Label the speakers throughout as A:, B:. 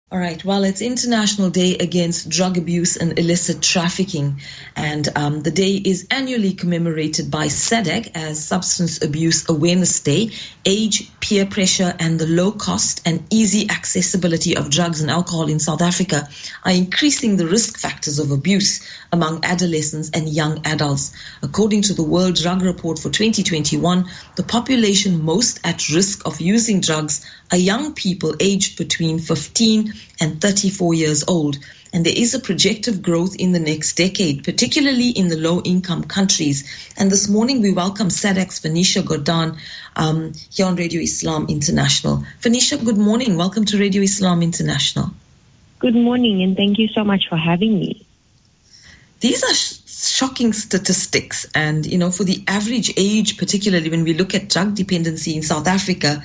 A: All right. Well, it's International Day Against Drug Abuse and Illicit Trafficking. And the day is annually commemorated by SADC as Substance Abuse Awareness Day. Age, peer pressure, and the low cost and easy accessibility of drugs and alcohol in South Africa are increasing the risk factors of abuse among adolescents and young adults. According to the World Drug Report for 2021, the population most at risk of using drugs are young people aged between 15 and 34 years old. And there is a projected growth in the next decade, particularly in the low-income countries. And this morning we welcome SADC's Venetia Gordhan here on Radio Islam International. Venetia, good morning. Welcome to Radio Islam International.
B: Good morning, and thank you so much for having me.
A: These are shocking statistics, and for the average age, particularly when we look at drug dependency in South Africa,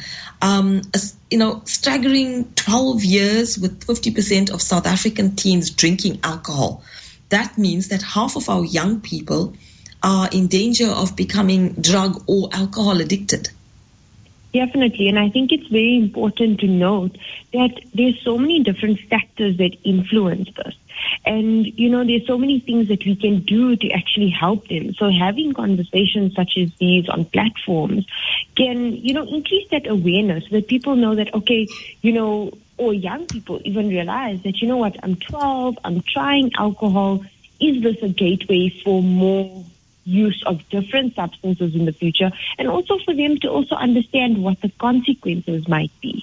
A: staggering 12 years with 50% of South African teens drinking alcohol. That means that half of our young people are in danger of becoming drug or alcohol addicted.
B: Definitely, and I think it's very important to note that there's so many different factors that influence this. And, there's so many things that we can do to actually help them. So having conversations such as these on platforms can, increase that awareness so that people know that, okay, or young people even realize that, I'm 12, I'm trying alcohol. Is this a gateway for more use of different substances in the future? And also for them to also understand what the consequences might be.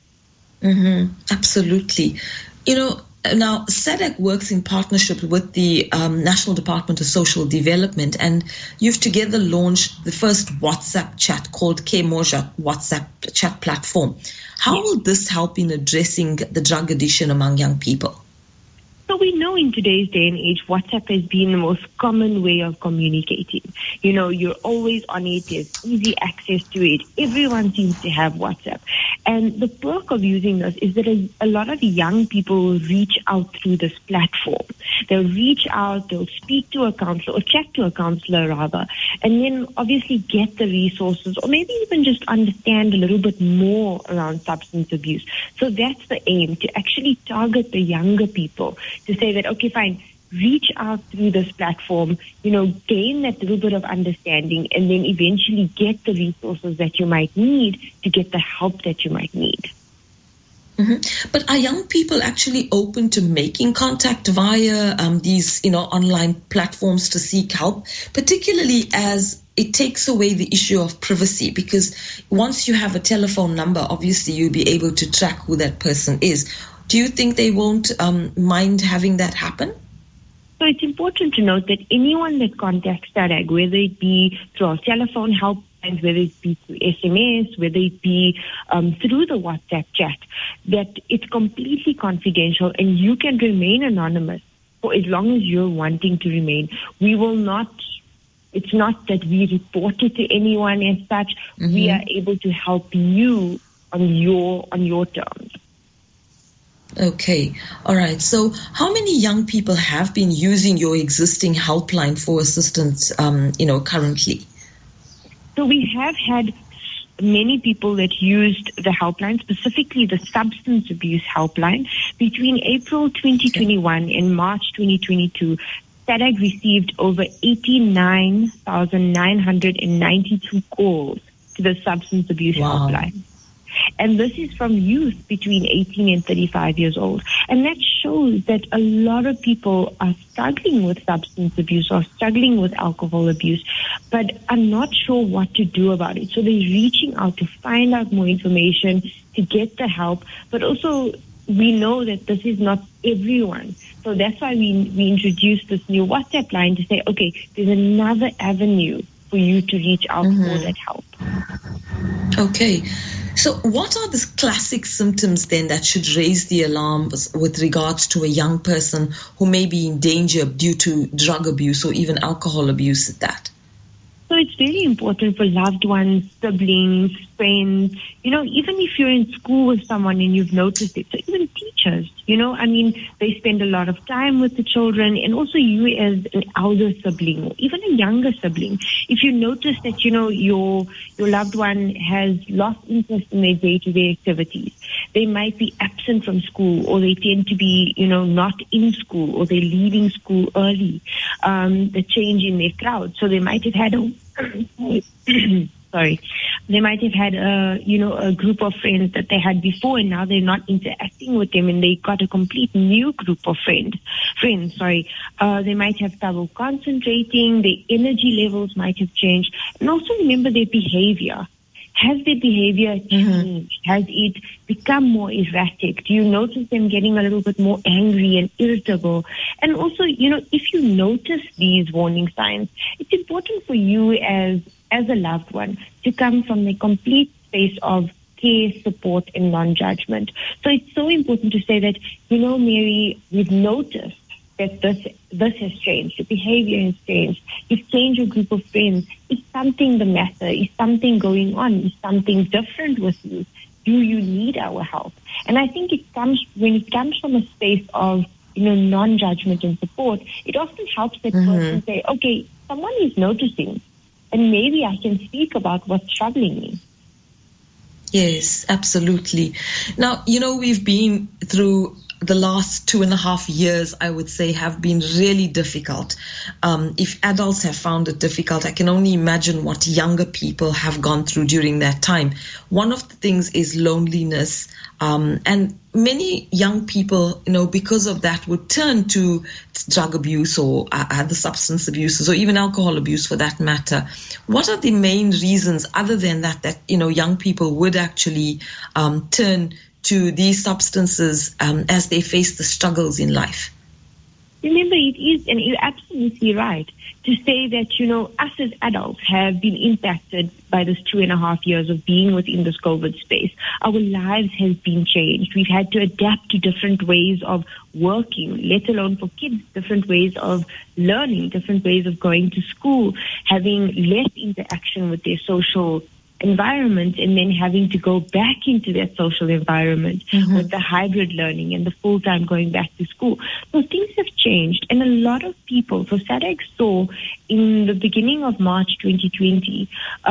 A: Absolutely. Now, SADC works in partnership with the National Department of Social Development, and you've together launched the first WhatsApp chat called Kemoja WhatsApp chat platform. How will this help in addressing the drug addiction among young people?
B: So we know in today's day and age, WhatsApp has been the most common way of communicating. You're always on it. There's easy access to it. Everyone seems to have WhatsApp. And the perk of using this is that a lot of young people will reach out through this platform. They'll reach out, they'll speak to a counselor or chat to a counselor rather, and then obviously get the resources or maybe even just understand a little bit more around substance abuse. So that's the aim, to actually target the younger people, to say that, okay, fine, reach out through this platform, gain that little bit of understanding, and then eventually get the resources that you might need to get the help that you might need.
A: But are young people actually open to making contact via these, online platforms to seek help, particularly as it takes away the issue of privacy? Because once you have a telephone number, obviously you'll be able to track who that person is. Do you think they won't mind having that happen?
B: So it's important to note that anyone that contacts SADC, whether it be through our telephone helplines, whether it be through SMS, whether it be through the WhatsApp chat, that it's completely confidential and you can remain anonymous for as long as you're wanting to remain. We will not, it's not that we report it to anyone as such. We are able to help you on your terms.
A: Okay. All right. So how many young people have been using your existing helpline for assistance, currently?
B: So we have had many people that used the helpline, specifically the substance abuse helpline. Between April 2021 and March 2022, SADC received over 89,992 calls to the substance abuse helpline. And this is from youth between 18 and 35 years old. And that shows that a lot of people are struggling with substance abuse or struggling with alcohol abuse, but are not sure what to do about it. So they're reaching out to find out more information, to get the help. But also, we know that this is not everyone. So that's why we introduced this new WhatsApp line to say, okay, there's another avenue for you to reach out for that help.
A: Okay. So what are the classic symptoms then that should raise the alarm with regards to a young person who may be in danger due to drug abuse or even alcohol abuse at that?
B: So it's very important for loved ones, siblings, friends, even if you're in school with someone and you've noticed it. So even teachers, they spend a lot of time with the children, and also you as an elder sibling or even a younger sibling. If you notice that, your loved one has lost interest in their day-to-day activities, they might be absent from school, or they tend to be, not in school, or they're leaving school early. The change in their crowd. So they might have had they might have had a group of friends that they had before, and now they're not interacting with them, and they got a complete new group of friends. They might have trouble concentrating. Their energy levels might have changed, and also remember their behavior. Has their behavior changed? Has it become more erratic? Do you notice them getting a little bit more angry and irritable? And also, if you notice these warning signs, it's important for you as a loved one to come from a complete space of care, support, and non-judgment. So it's so important to say that, Mary, we've noticed that this has changed. The behavior has changed. You've changed your group of friends. Is something the matter? Is something going on? Is something different with you? Do you need our help? And I think when it comes from a space of, non-judgment and support, it often helps that person say, okay, someone is noticing, and maybe I can speak about what's troubling me.
A: Yes, absolutely. Now, we've been through the last 2.5 years, I would say, have been really difficult. If adults have found it difficult, I can only imagine what younger people have gone through during that time. One of the things is loneliness. And many young people, because of that, would turn to drug abuse or other substance abuses, or even alcohol abuse for that matter. What are the main reasons, other than that young people would actually turn to these substances as they face the struggles in life?
B: Remember, it is, and you're absolutely right, to say that, us as adults have been impacted by this 2.5 years of being within this COVID space. Our lives have been changed. We've had to adapt to different ways of working, let alone for kids, different ways of learning, different ways of going to school, having less interaction with their social environment, and then having to go back into that social environment with the hybrid learning and the full-time going back to school. So things have changed, and a lot of people, so SADAG saw in the beginning of March 2020,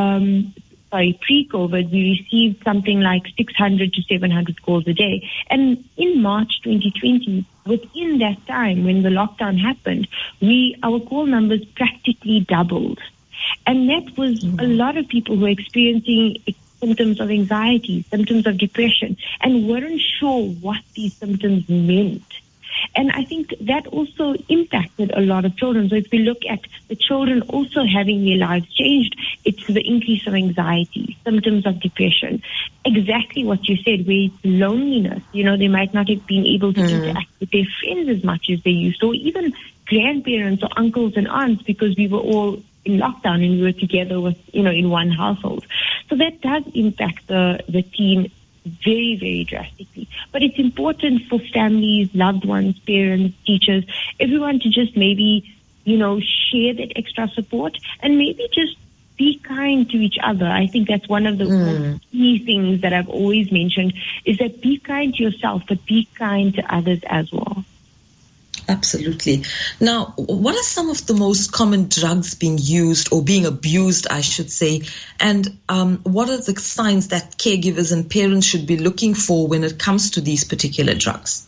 B: pre-COVID, we received something like 600 to 700 calls a day. And in March 2020, within that time when the lockdown happened, our call numbers practically doubled. And that was a lot of people who were experiencing symptoms of anxiety, symptoms of depression, and weren't sure what these symptoms meant. And I think that also impacted a lot of children. So if we look at the children also having their lives changed, it's the increase of anxiety, symptoms of depression. Exactly what you said, where it's loneliness. They might not have been able to interact with their friends as much as they used to, or even grandparents or uncles and aunts, because we were all in lockdown and we were together with, in one household. So that does impact the teen very, very drastically. But it's important for families, loved ones, parents, teachers, everyone to just maybe, share that extra support, and maybe just be kind to each other. I think that's one of the most key things that I've always mentioned, is that be kind to yourself, but be kind to others as well.
A: Absolutely. Now, what are some of the most common drugs being used, or being abused, I should say, and what are the signs that caregivers and parents should be looking for when it comes to these particular drugs?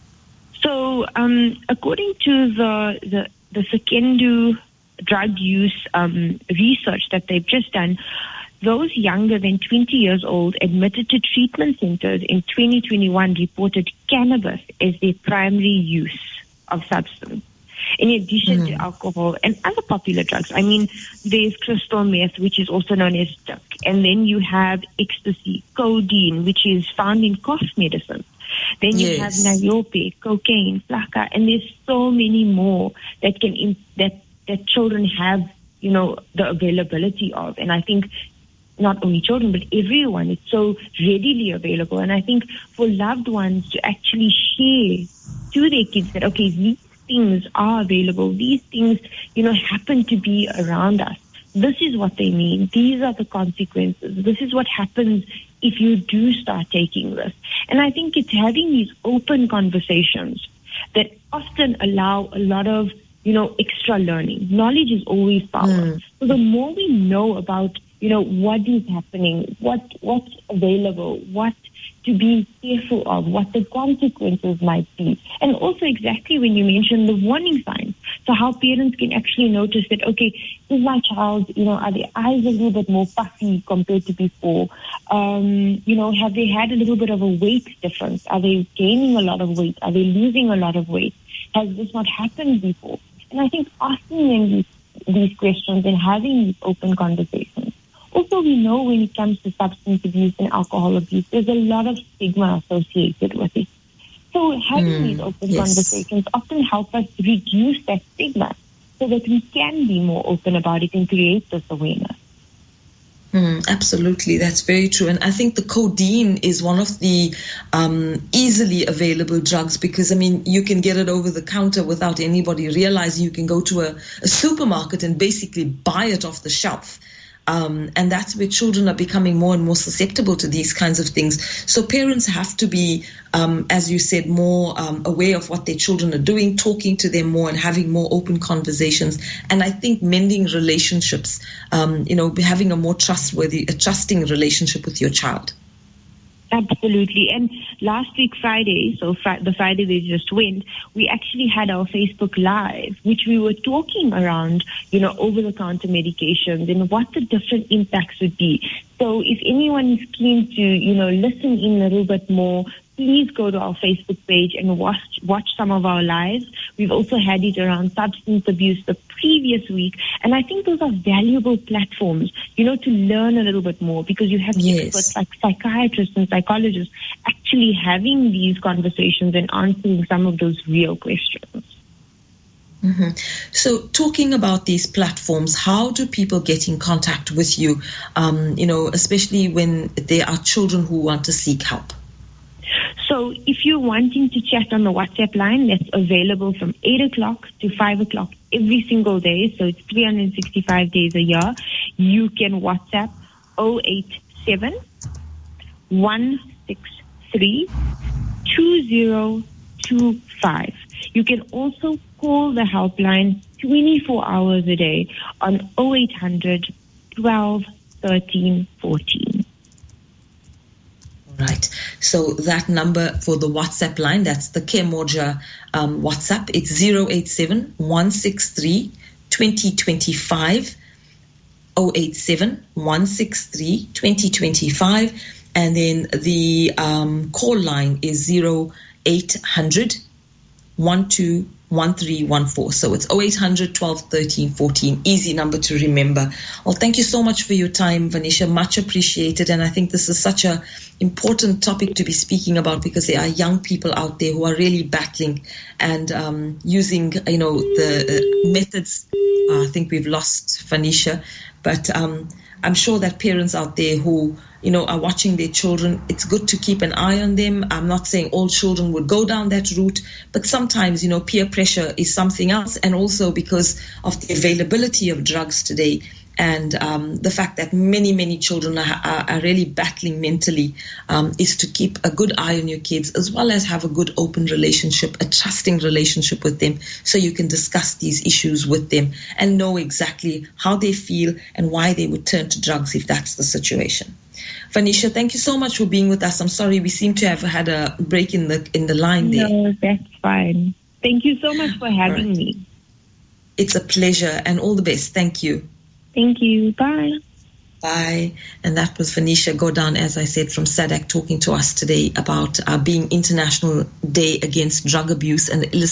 B: So, according to the Secendo drug use research that they've just done, those younger than 20 years old admitted to treatment centers in 2021 reported cannabis as their primary use of substance, in addition to alcohol and other popular drugs. I mean, there's crystal meth, which is also known as stick, and then you have ecstasy, codeine, which is found in cough medicine. Then you have niope, cocaine, flakka, and there's so many more that that children have, the availability of. And I think not only children, but everyone, it's so readily available. And I think for loved ones to actually share to their kids that, okay, these things are available, these things, happen to be around us. This is what they mean. These are the consequences. This is what happens if you do start taking this. And I think it's having these open conversations that often allow a lot of, extra learning. Knowledge is always power. So the more we know about, what is happening, what's available, what to be careful of, what the consequences might be. And also exactly when you mentioned the warning signs. So how parents can actually notice that, okay, is my child, are their eyes a little bit more puffy compared to before? Have they had a little bit of a weight difference? Are they gaining a lot of weight? Are they losing a lot of weight? Has this not happened before? And I think asking them these questions and having these open conversations. Also, we know when it comes to substance abuse and alcohol abuse, there's a lot of stigma associated with it. So having these open conversations often help us reduce that stigma so that we can be more open about it and create this awareness.
A: Absolutely, that's very true. And I think the codeine is one of the easily available drugs because, you can get it over the counter without anybody realizing. You can go to a supermarket and basically buy it off the shelf. And that's where children are becoming more and more susceptible to these kinds of things. So parents have to be, as you said, more aware of what their children are doing, talking to them more and having more open conversations. And I think mending relationships, having a more trusting relationship with your child.
B: Absolutely. And last week, Friday, so the Friday they just went, we actually had our Facebook Live, which we were talking around, over-the-counter medications and what the different impacts would be. So if anyone is keen to, listen in a little bit more, please go to our Facebook page and watch some of our lives. We've also had it around substance abuse the previous week. And I think those are valuable platforms, to learn a little bit more because you have experts like psychiatrists and psychologists actually having these conversations and answering some of those real questions.
A: Mm-hmm. So talking about these platforms, how do people get in contact with you, especially when there are children who want to seek help?
B: So if you're wanting to chat on the WhatsApp line, that's available from 8 o'clock to 5 o'clock every single day. So it's 365 days a year. You can WhatsApp 087 163 2025. You can also call the helpline 24 hours a day on 0800 12 13 14.
A: Right. So that number for the WhatsApp line, that's the Kemoja WhatsApp. It's 087 163 2025, 087 163 2025. And then the call line is 0800 121314. So it's 0800 12 13 14. Easy number to remember. Well, thank you so much for your time, Vanisha. Much appreciated. And I think this is such a important topic to be speaking about because there are young people out there who are really battling and using, the methods. I think we've lost Vanisha, but I'm sure that parents out there who are watching their children, it's good to keep an eye on them. I'm not saying all children would go down that route, but sometimes, peer pressure is something else. And also because of the availability of drugs today and the fact that many children are really battling mentally, is to keep a good eye on your kids as well as have a good open relationship, a trusting relationship with them so you can discuss these issues with them and know exactly how they feel and why they would turn to drugs if that's the situation. Vanisha, thank you so much for being with us. I'm sorry we seem to have had a break in the line there.
B: No, that's fine. Thank you so much for having me.
A: It's a pleasure and all the best. Thank you.
B: Thank you. Bye.
A: Bye. And that was Vanisha Godan, as I said, from SADC, talking to us today about being International Day Against Drug Abuse and Illicit